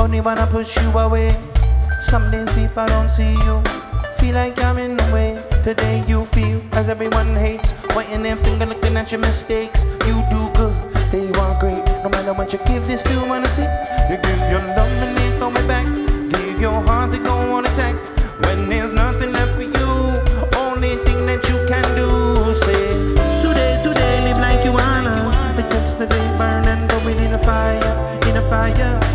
only wanna push you away. Some days people don't see you, feel like you're in the way. Today you feel as everyone hates, pointing their finger looking at your mistakes. You do good, they want great. No matter what you give, they still wanna take. You give your love and they throw it back. Give your heart, they go on attack. When there's nothing left for you, only thing that you can do, say today, live like you wanna. Because the day burn and going in a fire, in a fire.